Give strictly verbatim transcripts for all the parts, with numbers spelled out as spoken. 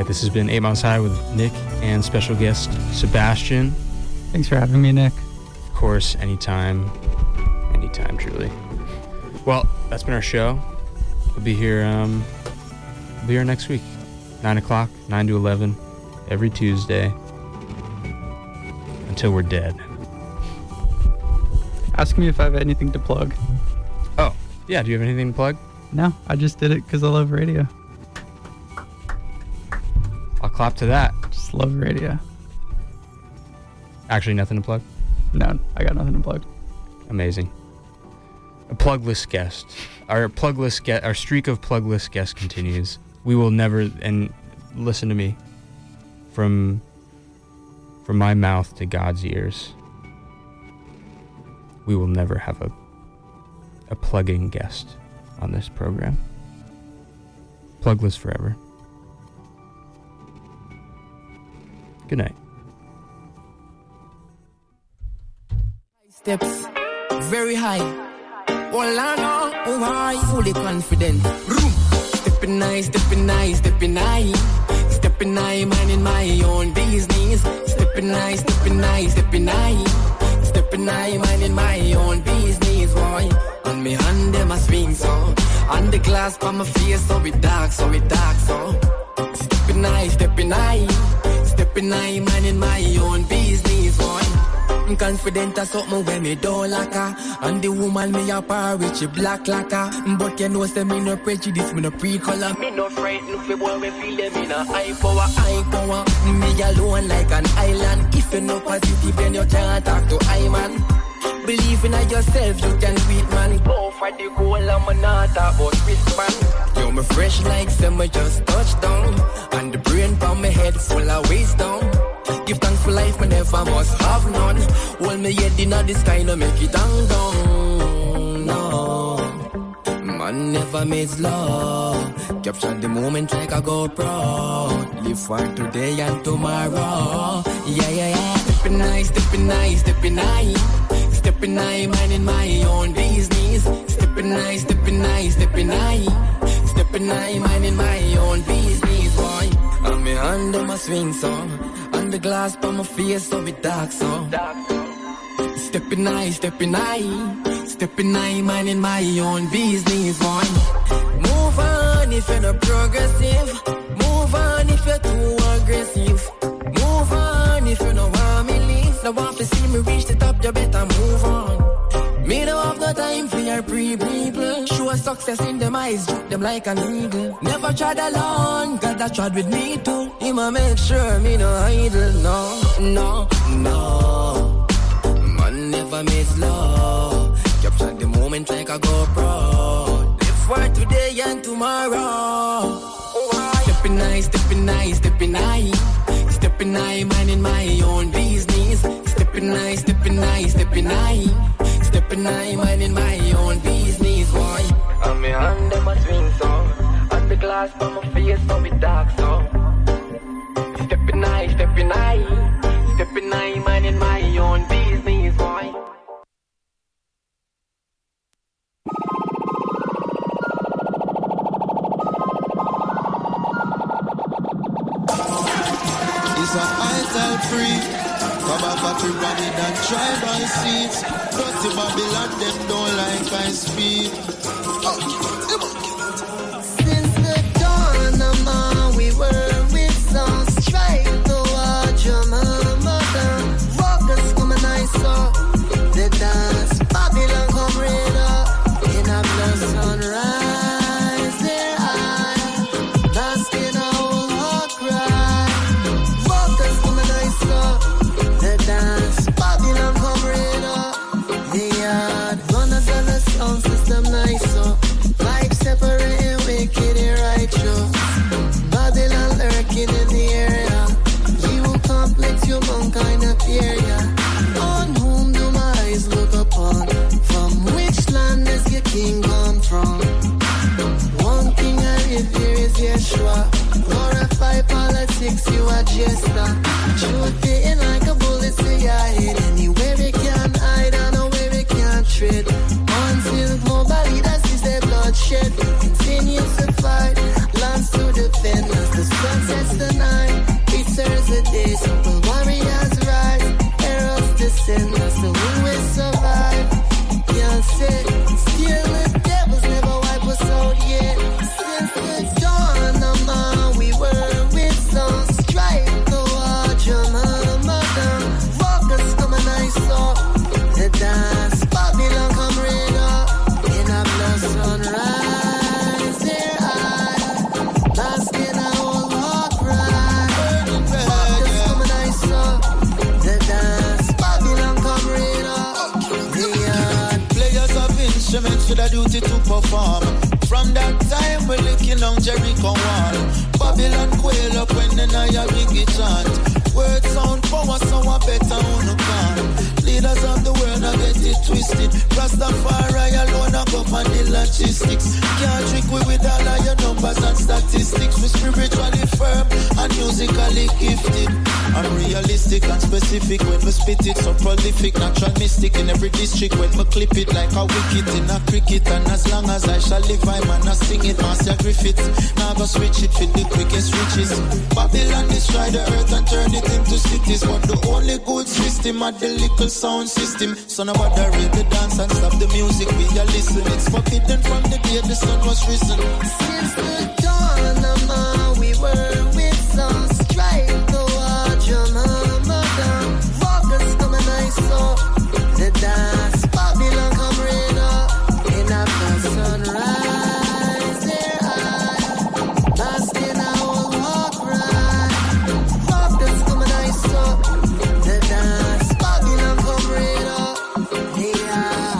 This has been Eight Miles High with Nick and special guest Sebastian. Thanks for having me, Nick. Of course, anytime. Anytime, truly. Well, that's been our show. We'll be here, um, we'll be here next week. nine o'clock, nine to eleven, every Tuesday. Until we're dead. Ask me if I have anything to plug. Oh, yeah. Do you have anything to plug? No, I just did it because I love radio. I'll clap to that. Just love radio. Actually, nothing to plug? No, I got nothing to plug. Amazing. A plugless guest. Our plugless guest, our streak of plugless guests continues. We will never, and listen to me, from from my mouth to God's ears, we will never have a a plugging guest on this program. Plugless forever. Good night. Steps very high. All I know, oh I fully confident. Room. Stepping high, stepping high, stepping high. Stepping high, man in my own business. Stepping high, stepping high, stepping high. Stepping high, man in my own business, boy. On me hand, them a swing so. On the glass, on my face, so it dark, so it dark, so. Stepping high, stepping high. Stepping high, man in my own business, boy. I'm confident of something when me don't like her. And the woman me a par with she black like her. But you know say me no prejudice, me no pre-color. Me no frightened if you boy me feel them in a high power, high power. Me alone like an island. If you no positive then you can't talk to I man. Believe in yourself, you can beat man. Go for the goal, I'm not about risk man. Yo, me fresh like summer just touched down. And the brain from my head full of wisdom. Give thanks for life, me never must have none. Hold me head in the sky, no make it hang down. No, man never makes love. Capture the moment like a GoPro. Live for today and tomorrow. Yeah, yeah, yeah. Stepping high, stepping high, stepping high. Stepping high, man in my own business. Stepping high, stepping high, stepping high. Stepping high, man in my own business, boy. And me hand on my swing song. And the glass by my face, so it dark, so. Stepping high, stepping high. Stepping high, man in my own business, boy. Move on if you're not progressive. Move on if you're too aggressive. Move on if you don't want me leave. Now want to see me reach the top, you better move on. Me don't have no time for your pre-people. Show success in them eyes, drop them like an eagle. Never tried alone, God that tried with me too. I'ma make sure me no idle, no, no, no. Man never makes love. Capture the moment like a GoPro. Live for today and tomorrow. Stepping high, stepping high, stepping high. Stepping high, man in my own business. Stepping high, stepping high, stepping high. Stepping high, man in my own business, boy. And me hand them a swing so. And the glass by my face so it dark so. Stepping high, stepping high. Stepping high, man in my own business, boy. It's a ital free. Come up at everybody that tribal seats. But the Babylon them don't like I speak. Since the dawn of man we were with some strife to watch your mother. Rockers come and I saw the dance. Babylon come rain up in a blood sunrise. Their eye basking a whole hot cry. Rockers come and I saw the dance. Babylon come rain up. The yard runners and the sound system nice so. Life separating wicked and righteous. Babylon lurking in the area. You complex your mankind appear ya. On whom do my eyes look upon? From which land does your king come from? One thing I revere is Yeshua. Glorify politics, you are jester. Truth hitting like a bullet to your head. Anywhere we can hide and nowhere we can't tread. Until nobody that sees their bloodshed. Continue to fight, lands to defend. As the sun sets the night. the day, simple warriors rise. Arrows descend, that's the way we survive. Can't say, still the devils never wipe us out yet. Since the dawn of man, we were with some strife. The watch your mama down. Walkers come and I saw the dance. Babylon come rain up in a blood sunrise. Their eye, basking a whole walk right. Walkers come and I saw the dance. Babylon come rain up. The Players of instruments with a duty to perform. From that time we're licking on Jericho wall. Babylon quail up when the Naya biggie chant. Word sound power so I better on the can. Leaders of the world I get it twisted. Rastafari alone I go for the logistics. Can't trick we with all of your numbers and statistics. We spiritually firm and musically gifted. I'm realistic and specific when we spit it. So prolific, natural mystic in every district. When we clip it like a wicket in a cricket. And as long as I shall live I man I sing it. Master Griffiths, now go switch it for the quickest riches. Babylon destroy the earth and turn it into cities. But the only good system are the little sound system. So now bother read the dance and stop the music. We are listen. It's forbidden from the day the sun was risen. Since the dawn of man, we were with some strife. The watch your mama down. Walkers come and I saw the dance. Babylon come rain up in a blood sunrise. Their eye, basking a whole walk right. Walkers come and I saw the dance. Babylon come rain up. Yeah.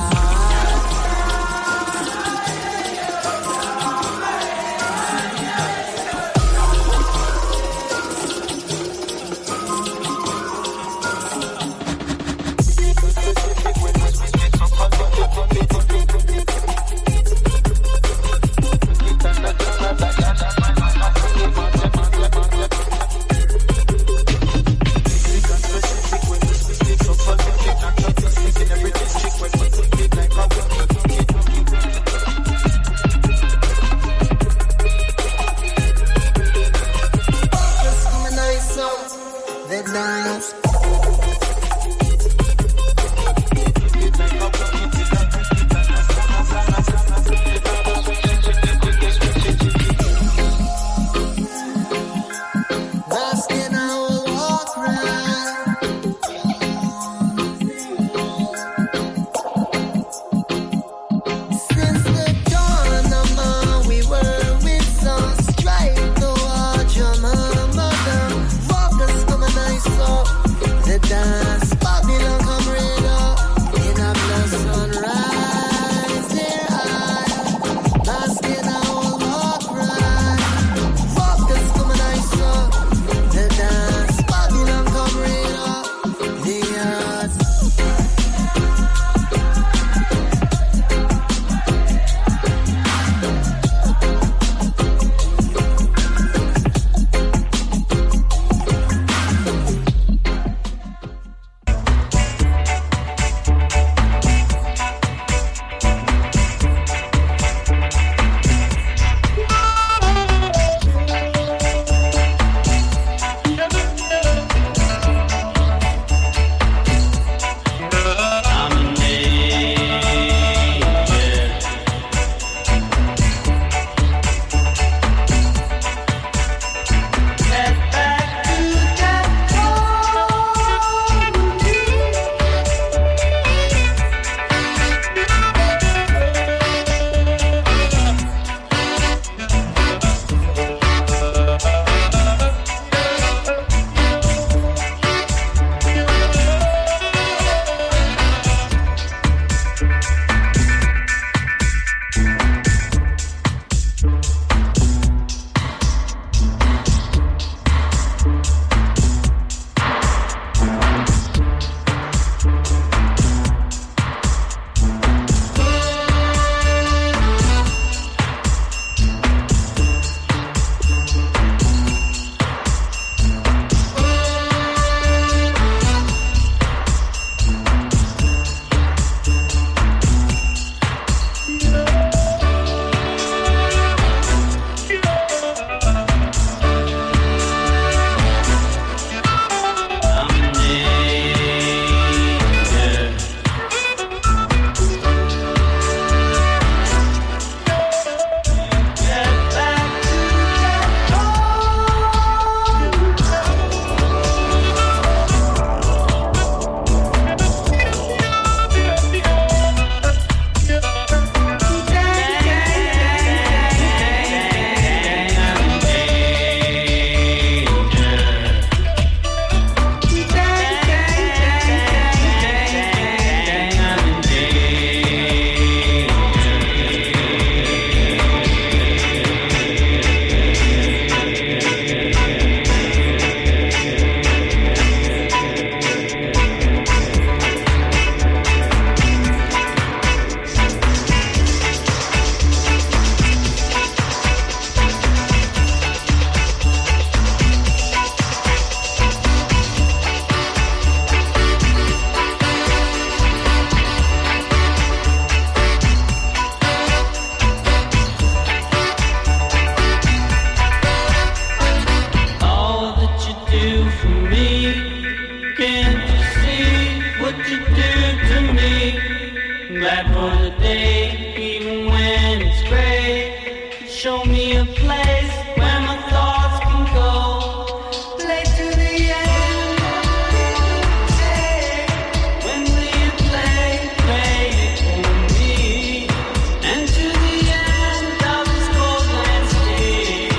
show me a place where my thoughts can go. Play to the end. Hey, when will you play? Play it for me. And to the end of this cold landscape.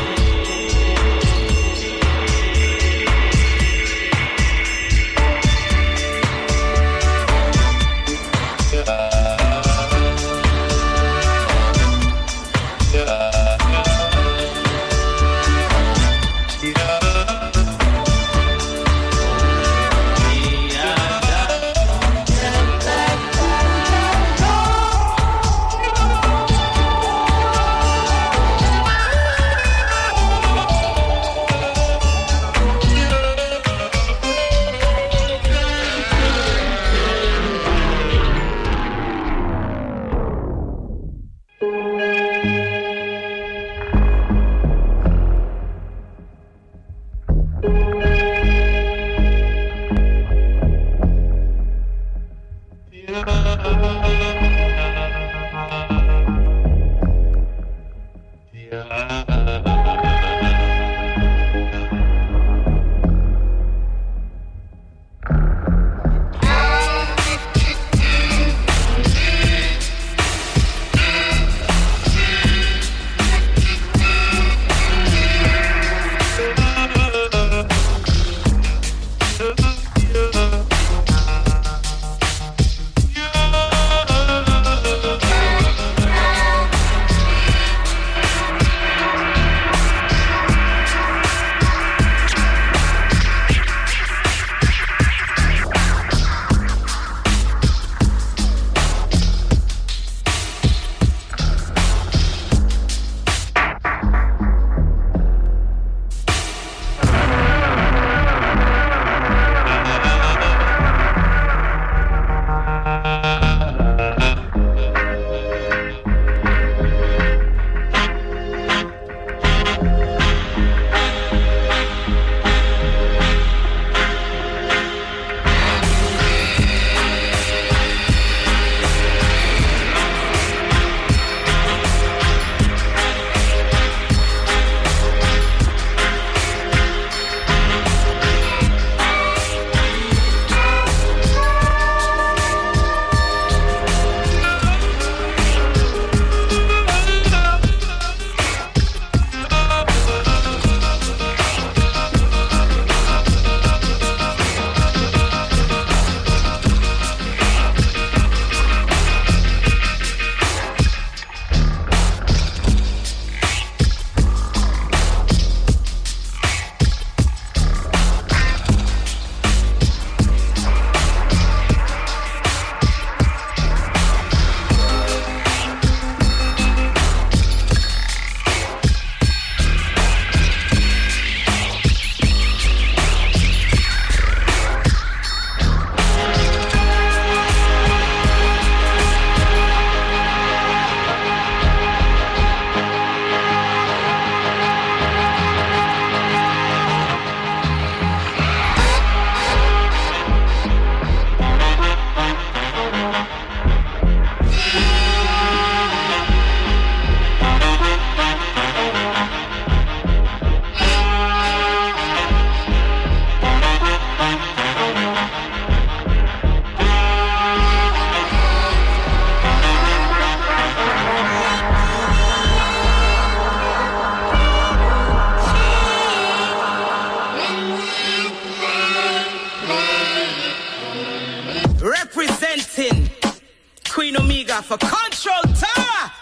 Queen Omega for Control Tower.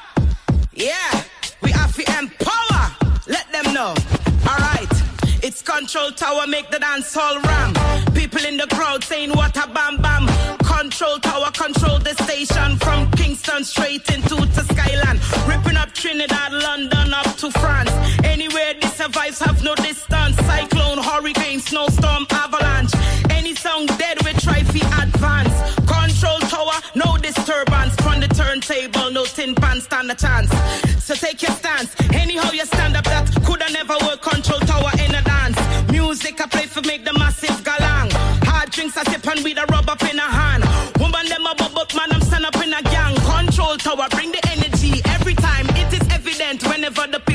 Yeah, we have to empower. Let them know. Alright, it's Control Tower, make the dance hall ram. People in the crowd saying what a bam bam. Control Tower, control the station from Kingston straight into to Skyland. Ripping up Trinidad, London up to France. Anywhere this survives have no distance. Cyclone, hurricane, snowstorm, avalanche. Any song dead we try to advance. Control Tower, no disturbance. From the turntable, no tin pan stand a chance. So take your stance. Anyhow you stand up, that coulda never work. Control Tower in a dance. Music I play for make the massive galang. Hard drinks I sip and with a rub up in a hand. Woman them a bubble, man I'm stand up in a gang. Control Tower, bring the energy every time. It is evident whenever the people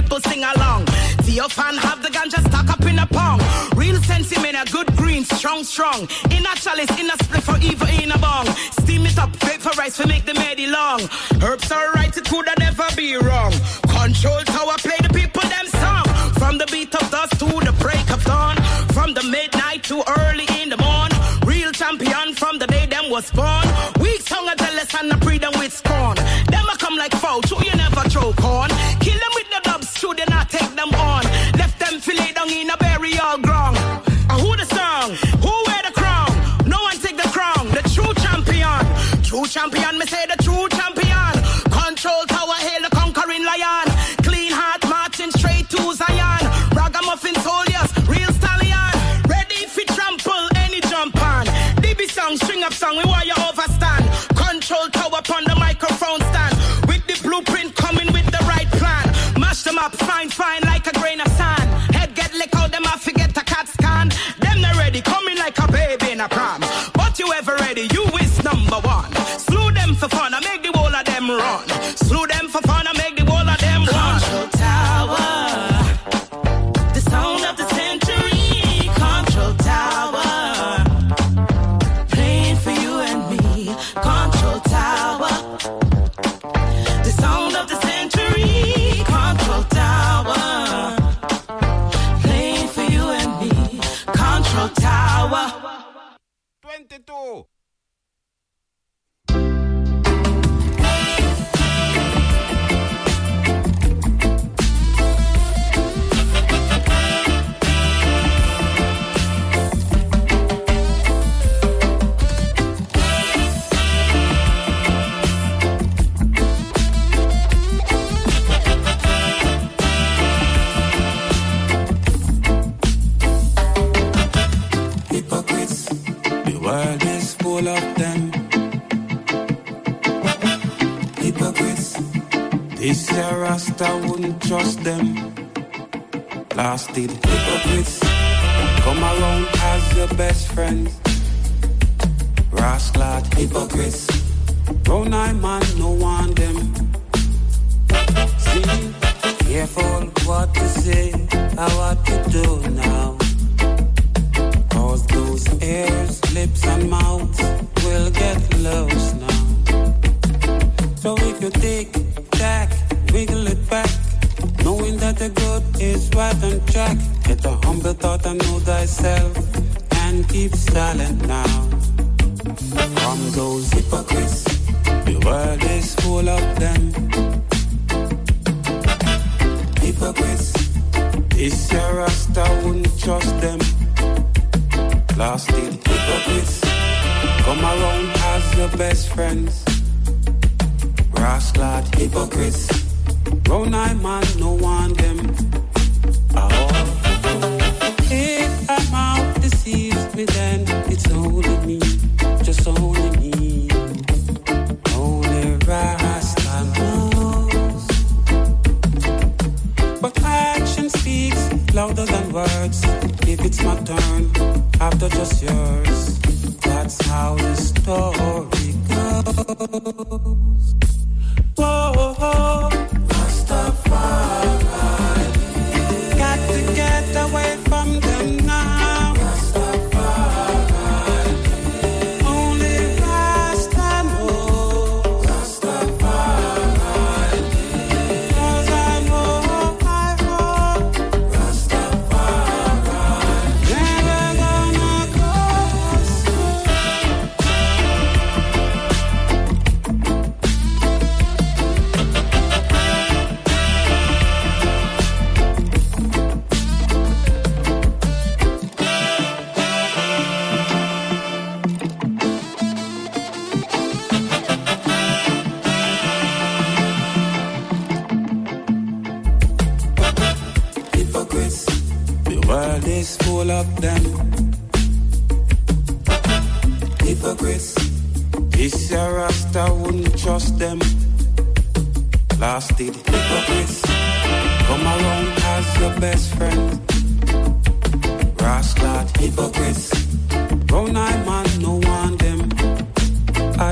sing along. Theo fan have the ganja stuck up in a pong. Real sense him in a good green, strong, strong. In a chalice, in a split for evil in a bong. Steam it up, vaporize for make the melody long. Herbs are right, it could never be wrong. Control tower, play the people them song. From the beat of dusk to the break of dawn. From the midnight to early in the morn. Real champion from the day them was born. Weak tongue and jealous and I pre them with scorn. Them a come like foul, true you never choke on. Kill them with the dubs, true they not take them on. Left them fillet down in a burial ground. Uh, who the song? Who wear the crown? No one take the crown. The true champion. True champion, me say the true champion. Control tower, hail the conquering lion. Clean heart, marching straight to Zion. Ragamuffin soldiers, real stallion. Ready for trample, any jump on. D B song, string up song, we want you overstand. Control tower upon the microphone stand. With the blueprint coming with the right plan. Mash them up, fine, fine, like a grain of sand. Head get lick out, them I forget a cat scan. Them not ready, coming like a baby in a pram. But you ever ready, you is number one. Slew them for fun, I make the whole of them run. Slew them for fun, I make the whole of them run. Control tower, the sound of the century. Control tower, playing for you and me. Control tower, the sound of the century. Control tower, playing for you and me. Control tower. twenty-two. Hypocrites, the world is full of them. Hypocrites, this year Rasta wouldn't trust them. Blasted hypocrites, come around as your best friends. Rasclad hypocrites, brown eye man, no one them. See, careful what to say, or what to do now. Cause those ears, lips and mouths will get loose now. So if you take tack, wiggle it back, knowing that the good is right on track. Get a humble thought and know thyself, and keep silent now. From those hypocrites, the world is full of them. Hypocrites, this year Rasta wouldn't trust them. Blasted hypocrites, come around as your best friends. Rasclad hypocrites, brown eye man, no one them. Oh. If a mouth deceives me, then it's only me, just only me. Only Rasta knows. But action speaks louder than words. If it's my turn, after just yours, that's how the story goes. Whoa, whoa, Rastafari, got to get away from them now. Rastafari, only Rasta knows. Rastafari, 'cause I know, I know, Rastafari never gonna go astray. Hypocrites, the world is full of them. Hypocrites, this year Rasta wouldn't trust them. Blasted hypocrites, come around as your best friend. Rasclad hypocrites, brown eye man, no one them. I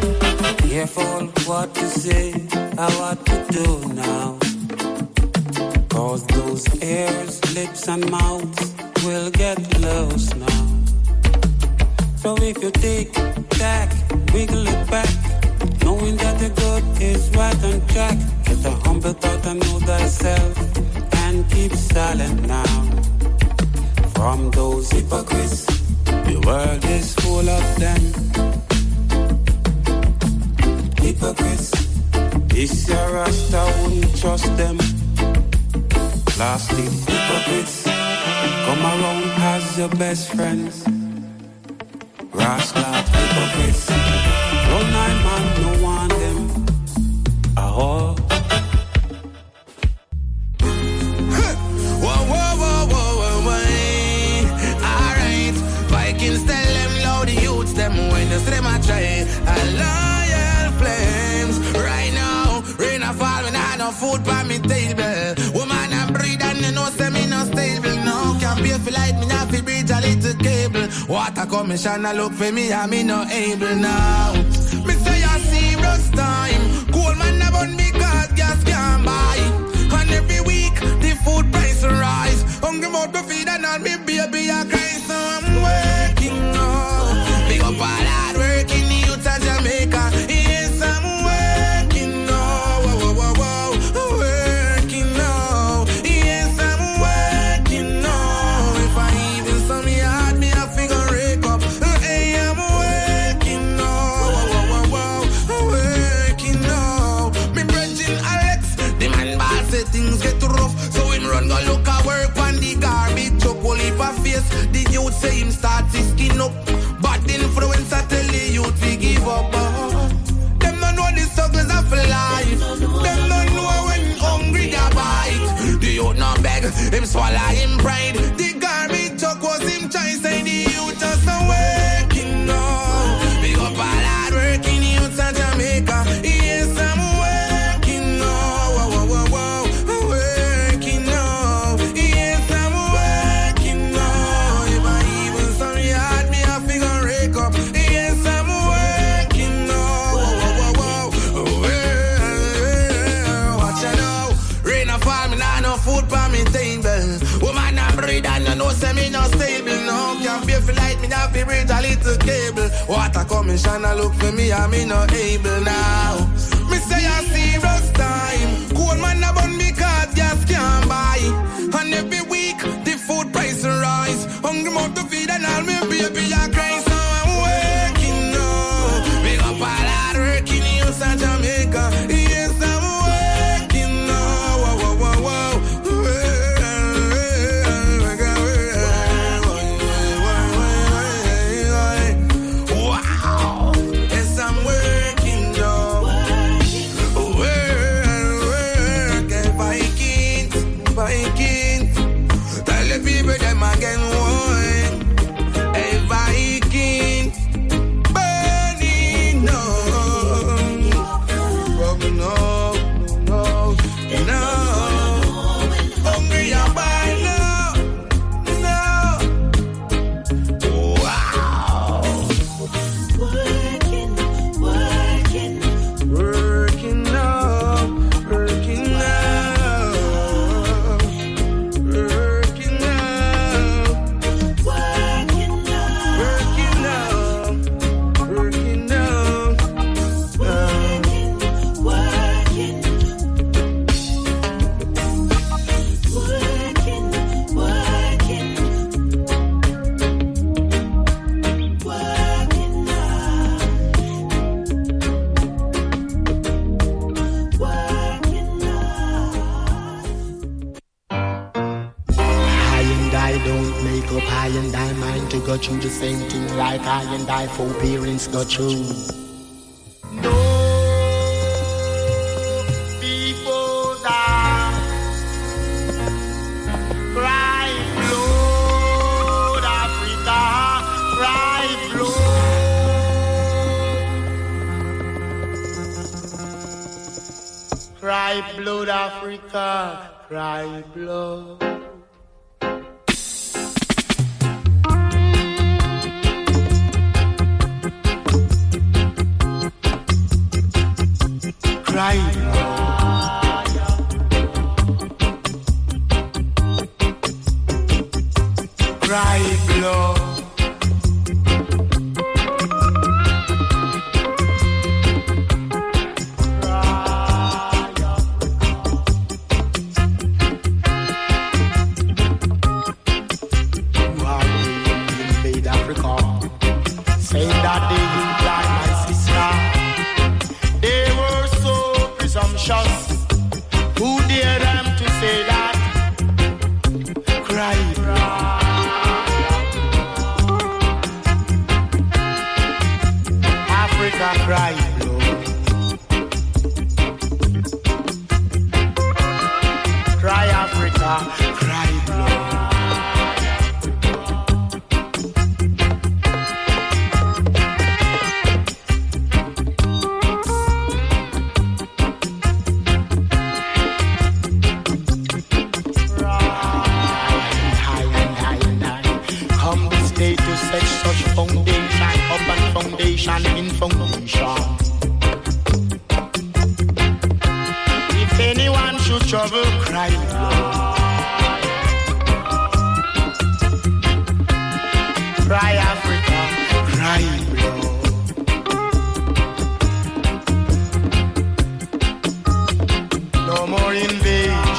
careful what to say, or what to do now. Cause those ears, lips and mouths will get loose now. So if you take back, wiggle it back, knowing that the good is right on track. Get a humble thought and know thyself, and keep silent now. From those hypocrites, the world is full of them. Hypocrites, this your Rasta wouldn't trust them. Plastic hypocrites, come around as your best friends. Rascal hypocrites, don't I man no one them. Oh. Whoa, whoa, whoa, whoa, whoa, whoa. Alright, Vikings tell them loud the youths them when you see them a try. A loyal flames. Right now, rain a fall when I no food by me table. Woman and breed and you know say me no stable. No, can't pay for light, me not fi bridge a little cable. Water commission a look for me and me no able now. Me say a serious time. Cool man a bun because gas can't buy. And every week the food price rise. Hungry mouth to feed and all me baby a cry. So I'm working now. Big up all hard working youths of Jamaica. Yes, I'm working now. Whoa, whoa, whoa, whoa. Working now. Yes, I'm working now. If I even saw me hard, me a figure rake up. Hey, I'm working now. Whoa, whoa, whoa, whoa. Working now. Me brethren Alex, the man ball say things get rough. So him run go look at work on the garbage truck. Only if I face the youth say him start his skin up. Bad influence I tell the youth we give up. Uh, them don't know the struggles of life. Them don't know when hungry they bite. The youth not beg, him swallow him pride. The garbage truck was him trying say the youth just a working now. Big up all hard working youths of Jamaica. Yes, I'm working now. Whoa, whoa, whoa, whoa. Working now. Yes, I'm working now. If I even saw me hard, me a figure rake up. Yes, I'm working now. Whoa, whoa, whoa, whoa. Well, watch out now. Rain a fall, me nah no food for me table. Woman a breed and you know say me no stable. No, can't pay for light, me nah fi bridge a little cable. Water commission a look for me and me no able now. Me say a serious time. Cool man a bun because gas can't buy. And every week the food price rise. Hungry mouth to feed and all me baby a cry. So I'm working now. Big up all hard working youths of Jamaica. Yes, I'm working now. Whoa, whoa, whoa, whoa. Wow. Yes, I'm working now. Work, work. Vikings, Vikings. Tell the people them again one. Hey, Vikings. Burning up. Rubbing up. No, no. Hungry and buy now. No. Wow. Working, working. Working now. Working now. Working now. Working now. Working now. Working now. Working, working. Working, working. Working now. Working now. I and I don't make up I and I mind to go through the same thing like I and I four parents go through. No people die, cry blood, Africa, cry blood, cry blood, Africa, cry blood. Cry blood. cry blood. Saying that they imply my sister, they were so presumptuous. Who dare them to say that? Cry, Africa cry, blood. Cry, Africa, cry, blood. In foundation. If anyone should trouble, cry blood. Cry Africa, cry blood. No more invasion.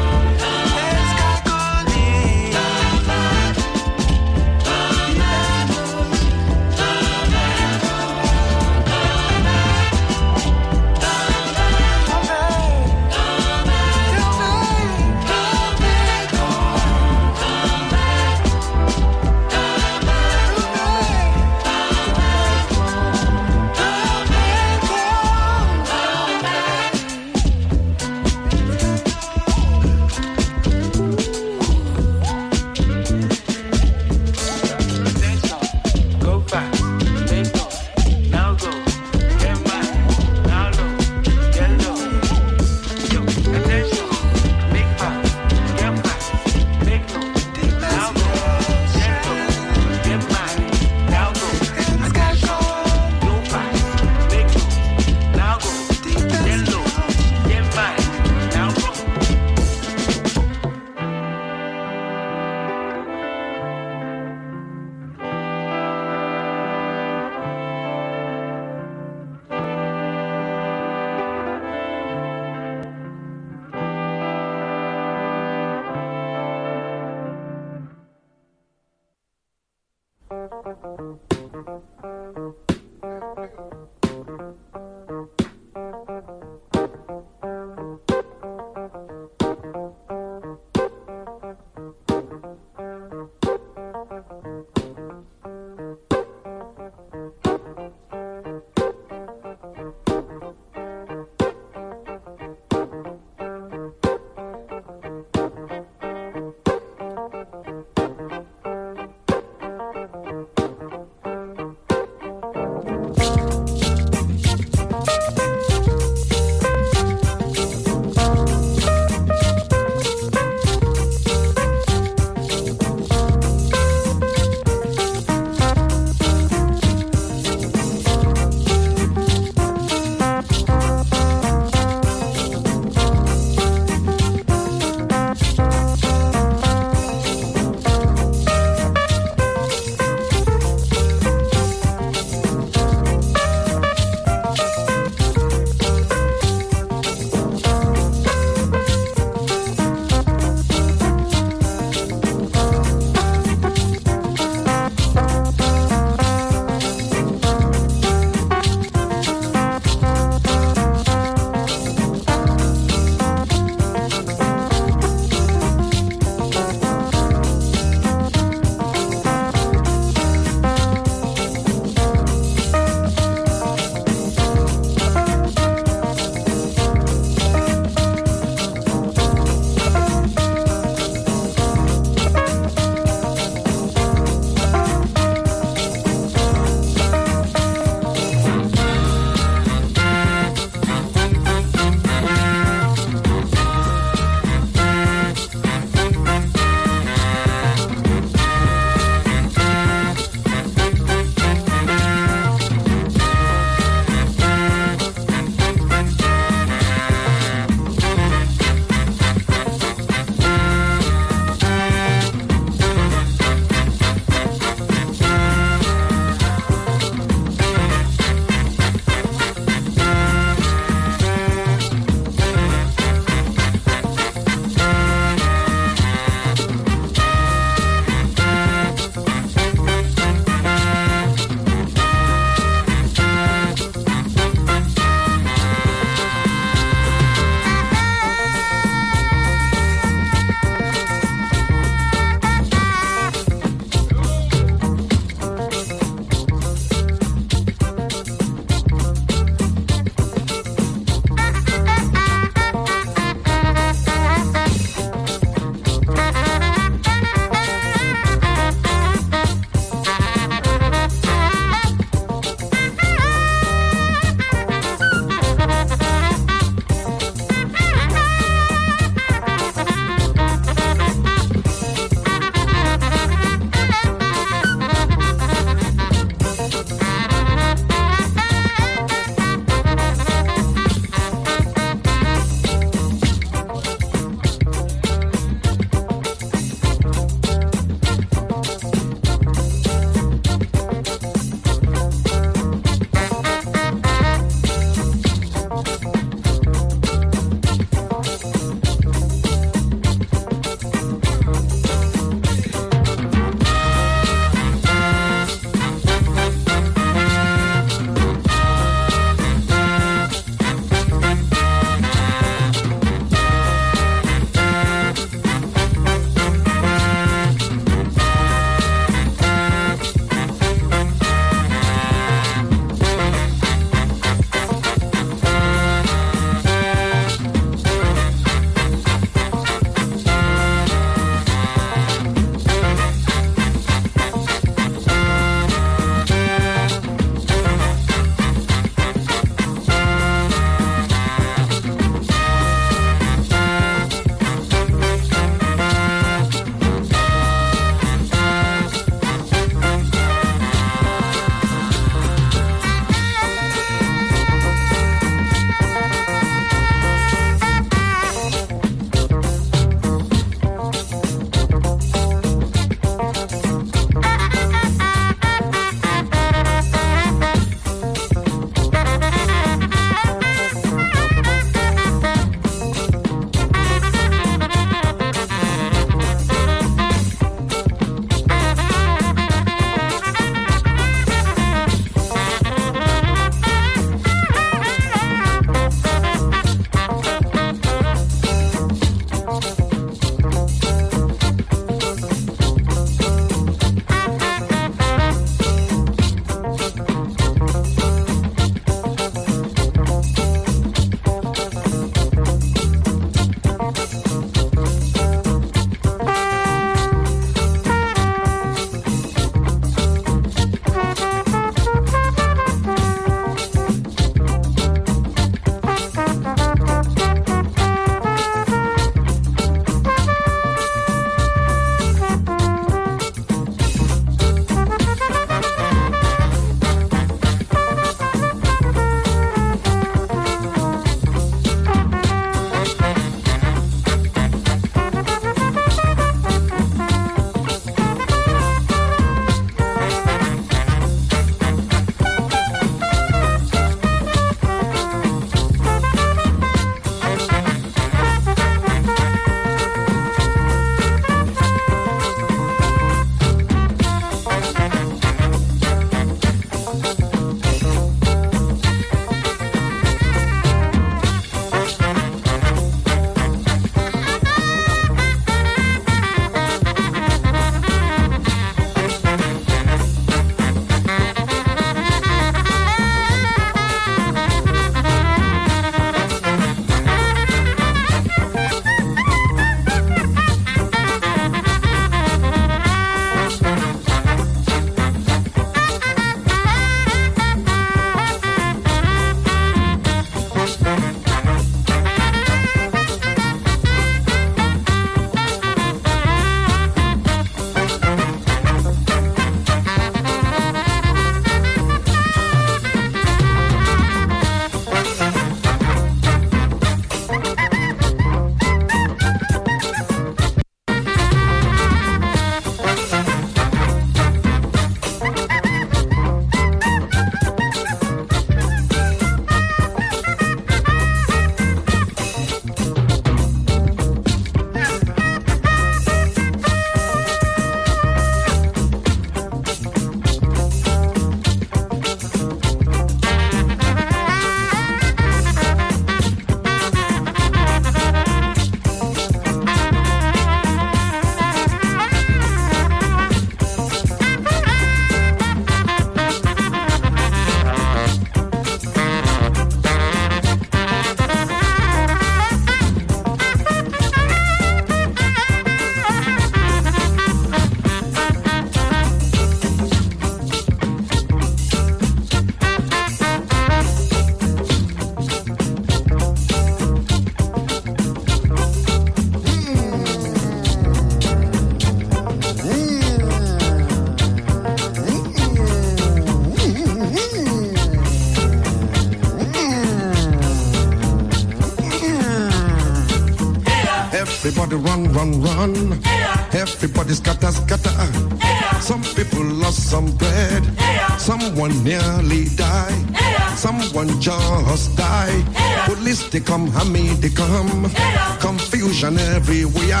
Everybody run, run, run. Everybody scatter, scatter. Some people lost some bread. Someone nearly died. Someone just died. Police they come, Hammy they come. Confusion everywhere.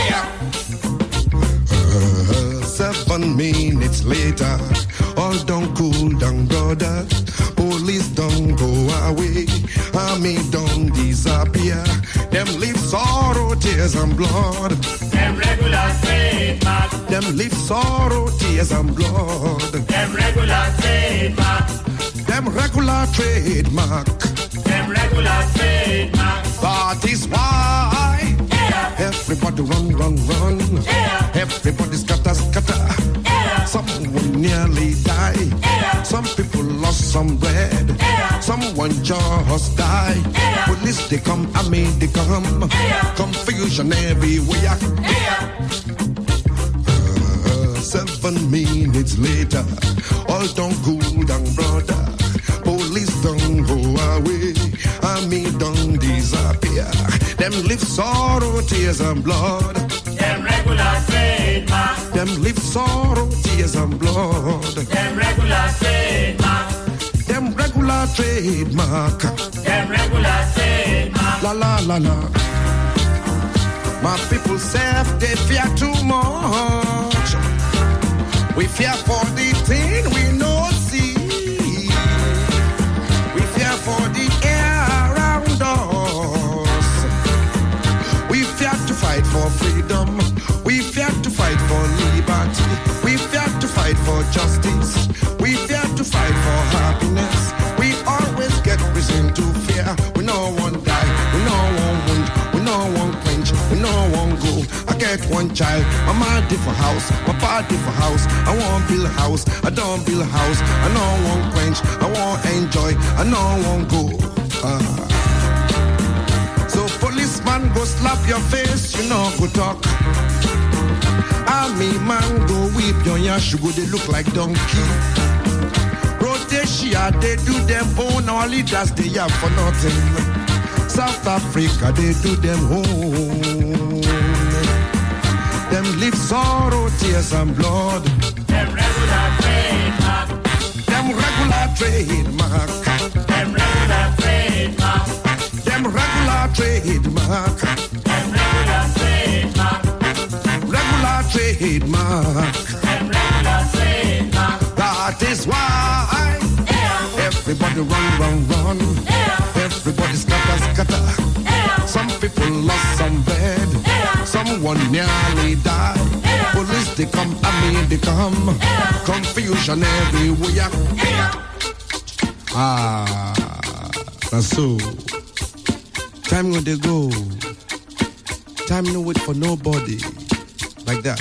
Uh, seven minutes later, all don't cool down, brother. Police don't go away. Army don't disappear. Them leave sorrow, tears and blood. Them regular trademark. Them leave sorrow, tears and blood. Them regular trademark. Them regular trademark. Them regular trademark. That is why yeah. everybody run, run, run. Yeah. Everybody scatter, scatter. Yeah. Someone nearly died. Yeah. Some people lost some bread. Yeah. Someone just died. Yeah. Police they come, army they come. Yeah. Confusion everywhere. Yeah. Uh, seven minutes later, all don't cool down, brother. Police don't go away. Army don't disappear. Them live sorrow, tears and blood. Them regular trademark. Them live sorrow, tears and blood. Them regular trademark. Them regular trademark. Them regular trademark. La la la la. My people say they fear too much. We fear for the thing we know see. We fear for the air around us. We fear to fight for freedom. We fear to fight for liberty. We fear to fight for justice. We fear to fight for happiness. We always get reason to fear. We no one die. We no one wound. We no one quench. We no one go. I get one child. My mama did for house. My papa did for house. I want build a house. I don't build a house. I no one quench. I want enjoy. I no one go. Ah. So policeman go slap your face. You know go talk. Army man go whip your yash. You go they look like donkey. Rhodesia they do them own. Our leaders they have for nothing. South Africa, they do them home. Them live sorrow, tears and blood. Them regular trademark. Them regular trademark. Them regular trademark. Them regular trademark. Them regular trademark. Regular trademark. Them regular trademark. That is why yeah. everybody run, run, run. Yeah. Everybody scatter, scatter. Yeah. Some people lost some bread. Yeah. Someone nearly died. Yeah. Police they come, army they come. Yeah. Confusion everywhere. Yeah. Ah, that's so. Time when they go. Time no wait for nobody. Like that.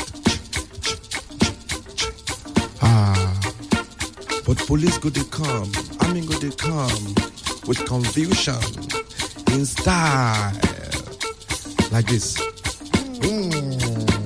Ah, but police go they come, army go they come. With confusion in style like this. Mm.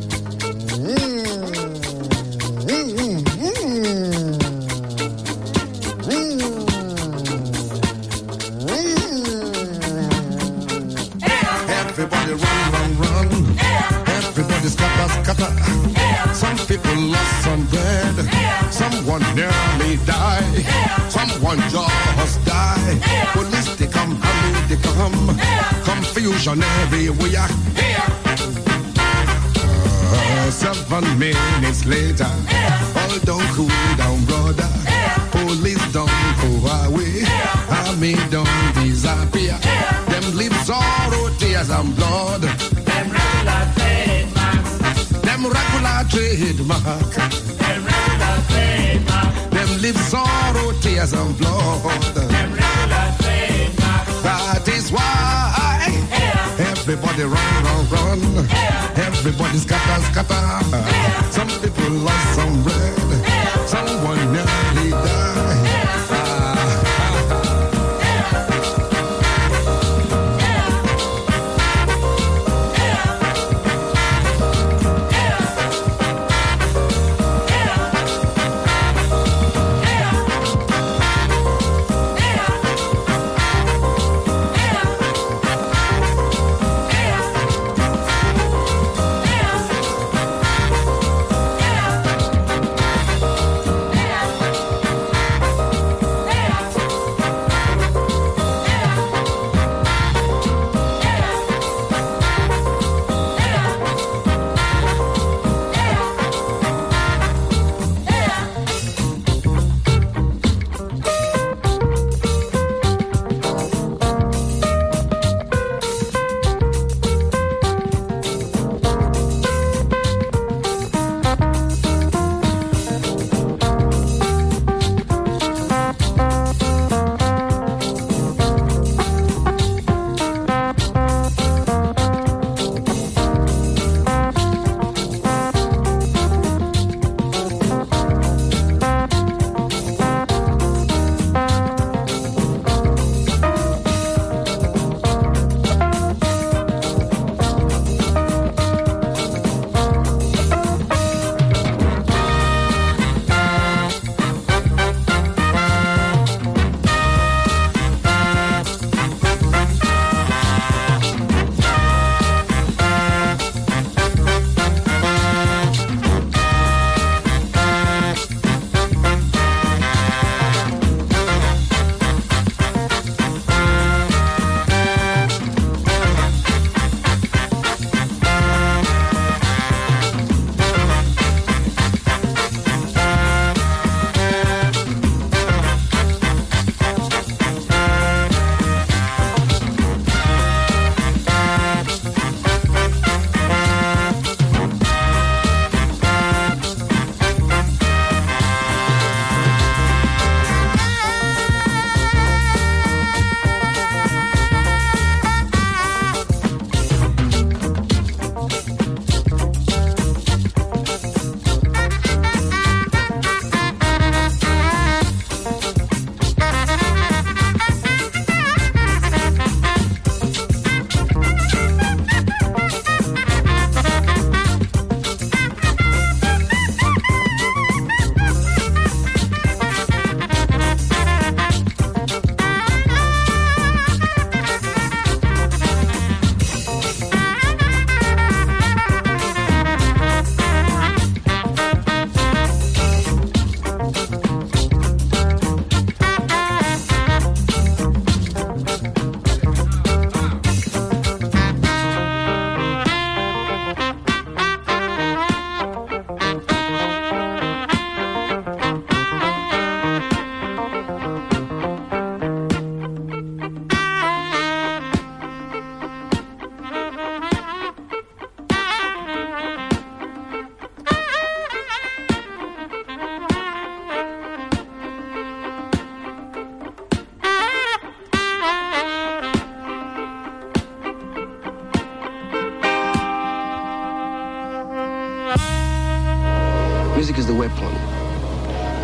Everybody run, run, run. Everybody scatter, scatter. Some people lost some bread. Someone nearly died. Someone just died. Police they come, army they come. Confusion everywhere. Uh, seven minutes later, all don't cool down, brother. Police don't go away. Army don't disappear. Them live sorrow, tears and blood. Them regular trademark. Them regular trademark. Them regular trademark. Them live sorrow, tears and blood. Them regular trademark. That is why yeah. everybody run, run, run. Yeah. Everybody scatter, scatter. Yeah. Some people lost some bread. Yeah. Someone nearly died. Yeah. Ah.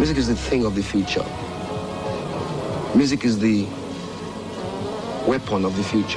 Music is the thing of the future. Music is the weapon of the future.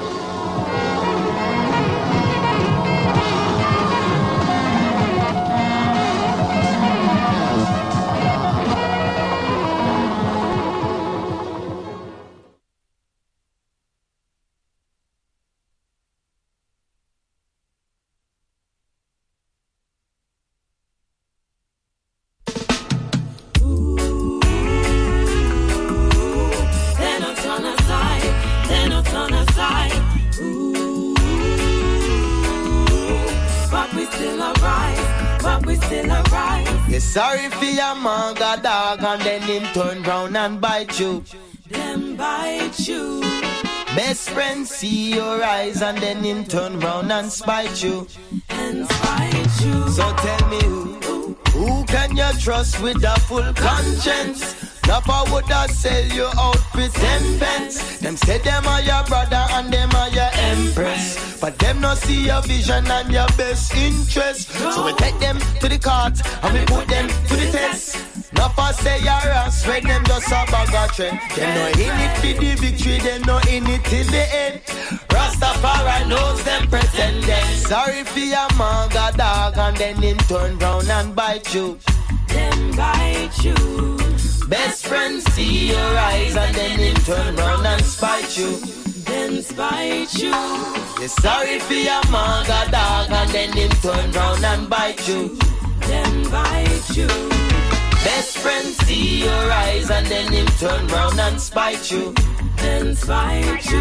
Sorry for your manga dog and then him turn round and bite you. Them bite you. Best friend see your eyes and then him turn round and spite you. And spite you. So tell me who, who can you trust with a full conscience? Napa would I sell you out for ten pence. Them say them are your brother and them are your empress, but them not see your vision and your best interest. So we take them to the court and we put them to the test. Napa say your ass when them just a bag of trend. Them not in it for the victory, them not in it till the end. Rastafari knows them pretending. Sorry for your manga dog and then him turn round and bite you. Them bite you. Best friend see your eyes and then him turn round and spite you. Then spite you. You're sorry for your manga dog and then him turn round and bite you. Then bite you. Best friend see your eyes and then him turn round and spite you. Then spite you.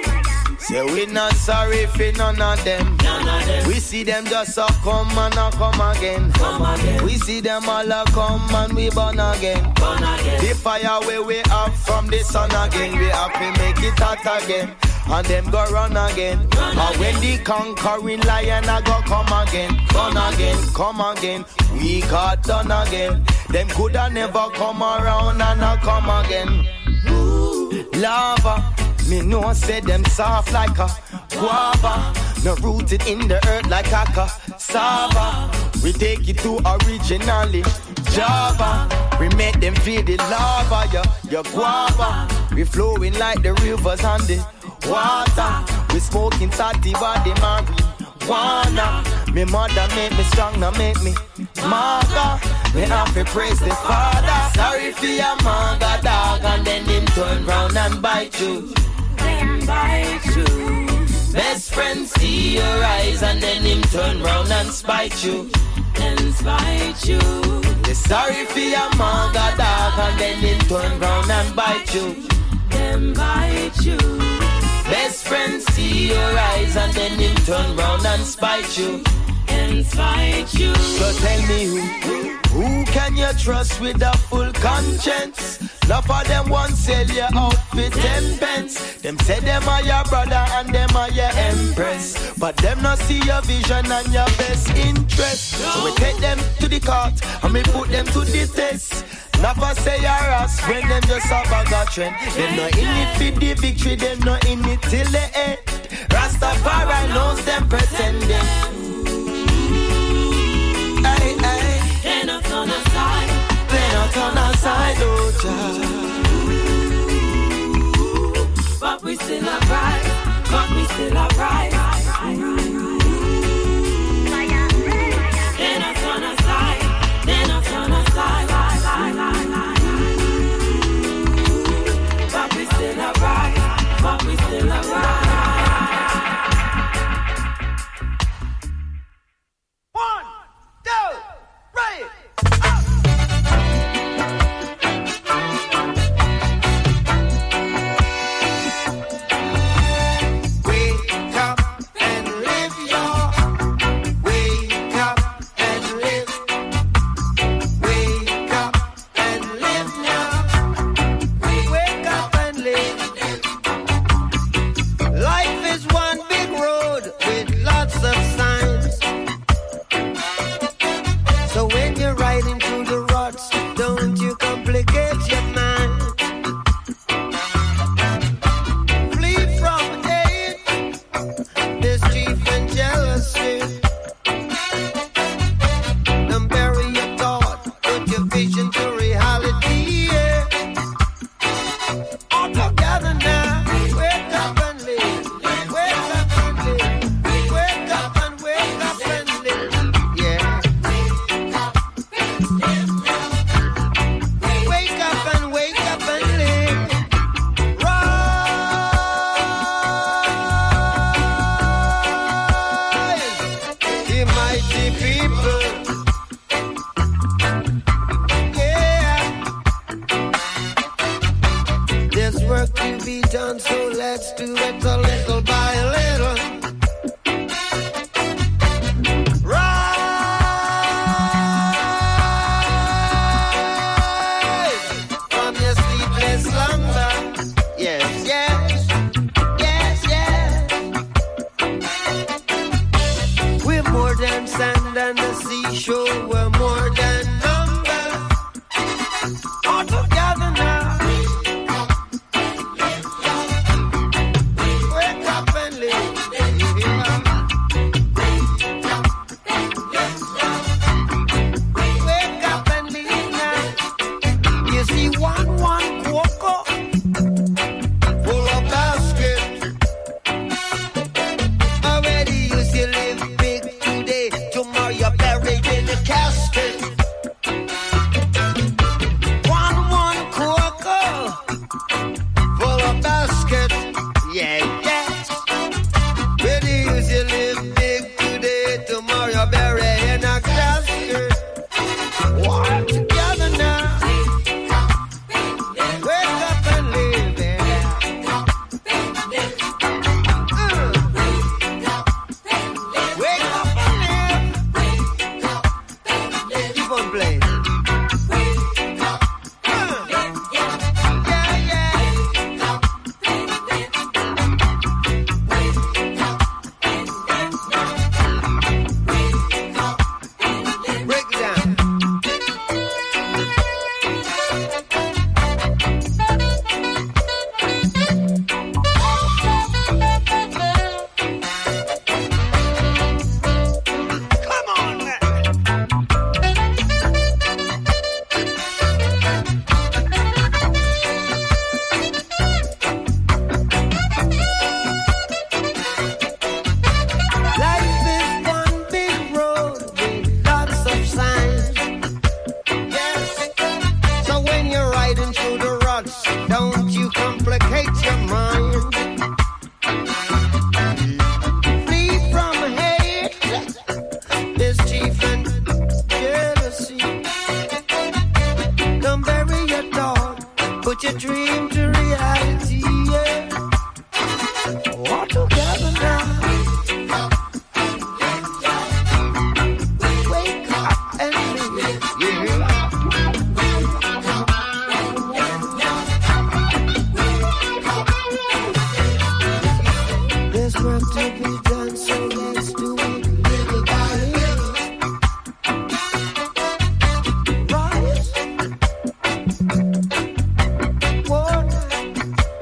Say we not sorry for none of them. None of them. We see them just a come and a come again. Come again. We see them all a come and we burn again. Burn again. The fire where we have from the sun again. We have to make it hot again. And them go run again. Run and again. when the conquering lion a go come again. Come again, come again. We got done again. Them coulda never come around and a come again. Ooh. Lava. Me know say them soft like a guava. No rooted in the earth like a cassava. We take it to originally Java. We make them feel the lava, yeah, your guava. We flowing like the rivers and the water. We smoking sativa, the marijuana. Me mother make me strong, now make me manga. Me have to praise the Father. Sorry for your manga dog and then him turn round and bite you. Then bite you. Best friend see your eyes and then him turn round and spite you. Then spite you. You're sorry for your manga dog and then him turn round and bite you. Then bite you. Best friend see your eyes and then him turn round and spite you. And spite you. So tell me who, who can you trust with a full conscience? Enough of them want sell you out for ten pence. Them say them are your brother and them are your empress, but them not see your vision and your best interest. So we take them to the court and we put them to the test. Never say your ass when them just a bag of trend. Them not in it for the victory, them not in it till the end. Rastafari knows them pretending. Aye, aye. They not on our side. They not on our side, oh Jah. But we still alright. But we still alright. They not on our side. They not on our side. But we still alright. But we still alright. One, two, three, up. work to be done, so let's do it a little by little. Rise from your sleepless slumber. Yes, yes, yes, yes. We're more than sand and the seashore. We're more than number. All together now. Wake up and live. Wake up and live now. You see one, one cocoa full of basket. Already you see live big today. Tomorrow you're buried in a casket. One, one cocoa full of basket. Yeah, yeah. Already you see live big today. Tomorrow you're buried in a casket. Walk together now. Wake up and live, yeah. Uh. Wake up and live. Keep on playing. Uh. Yeah, yeah. Break it down. Come on now. Life is one big road with lots of signs. Yes. So when you're riding through the ruts, don't you complicate your mind. Flee from hate, mischief and jealousy. Don't bury your dog, put your dream to reality. Yeah. All together now. Wake up and live. Yeah. There's work to be done, so let's do it little by little. Rise. Water.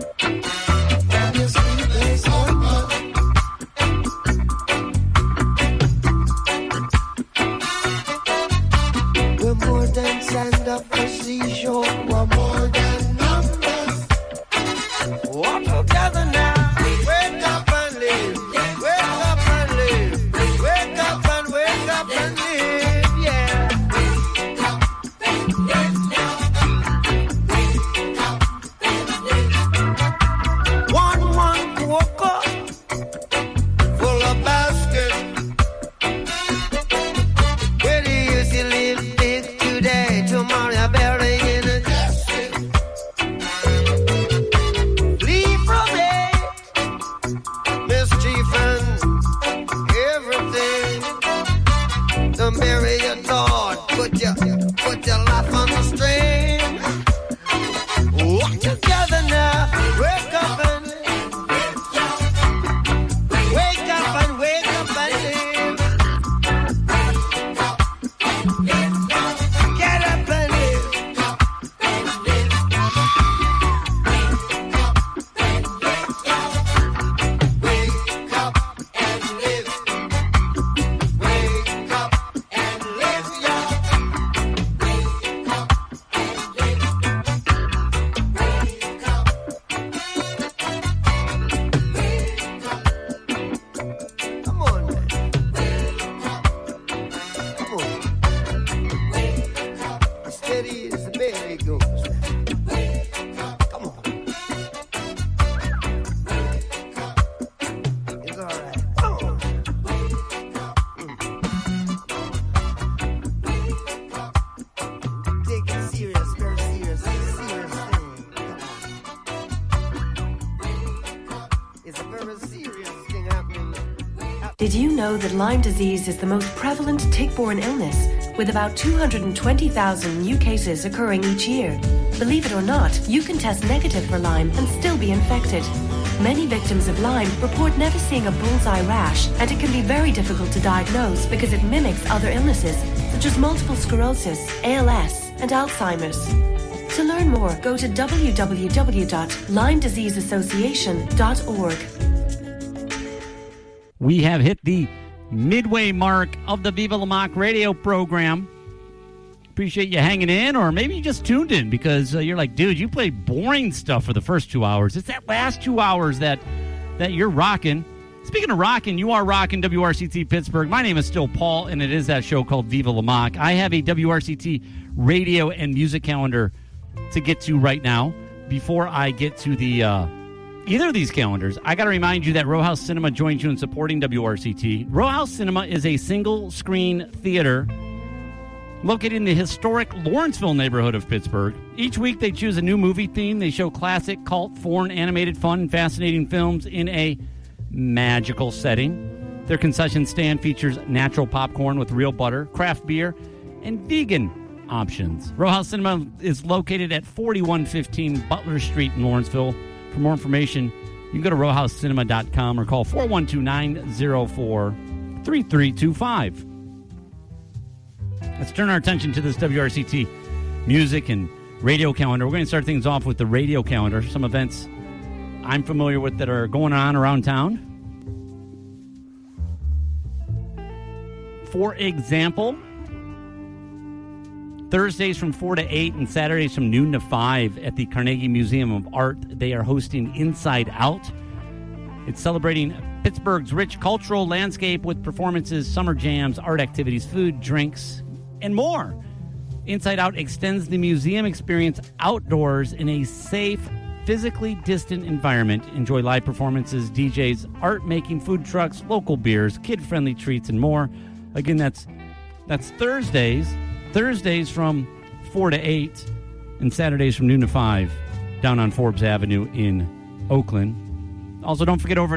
Did you know that Lyme disease is the most prevalent tick-borne illness, with about two hundred twenty thousand new cases occurring each year? Believe it or not, you can test negative for Lyme and still be infected. Many victims of Lyme report never seeing a bullseye rash, and it can be very difficult to diagnose because it mimics other illnesses, such as multiple sclerosis, A L S, and Alzheimer's. To learn more, go to w w w dot lyme disease association dot org. We have hit the midway mark of the Viva La Mock radio program. Appreciate you hanging in, or maybe you just tuned in because uh, you're like, dude, you play boring stuff for the first two hours. It's that last two hours that that you're rocking. Speaking of rocking, you are rocking W R C T Pittsburgh. My name is still Paul, and it is that show called Viva La Mock. I have a W R C T radio and music calendar to get to right now. Before I get to the uh, either of these calendars, I got to remind you that Row House Cinema joins you in supporting W R C T. Row House Cinema is a single-screen theater located in the historic Lawrenceville neighborhood of Pittsburgh. Each week they choose a new movie theme. They show classic, cult, foreign, animated, fun, and fascinating films in a magical setting. Their concession stand features natural popcorn with real butter, craft beer, and vegan options. Row House Cinema is located at forty-one fifteen Butler Street in Lawrenceville. For more information, you can go to row house cinema dot com or call four one two, nine zero four, three three two five. Let's turn our attention to this W R C T music and radio calendar. We're going to start things off with the radio calendar. Some events I'm familiar with that are going on around town. For example, Thursdays from four to eight and Saturdays from noon to five at the Carnegie Museum of Art, they are hosting Inside Out. It's celebrating Pittsburgh's rich cultural landscape with performances, summer jams, art activities, food, drinks, and more. Inside Out extends the museum experience outdoors in a safe, physically distant environment. Enjoy live performances, D Js, art making, food trucks, local beers, kid-friendly treats, and more. Again, that's that's Thursdays. Thursdays from four to eight and Saturdays from noon to five down on Forbes Avenue in Oakland. Also, don't forget over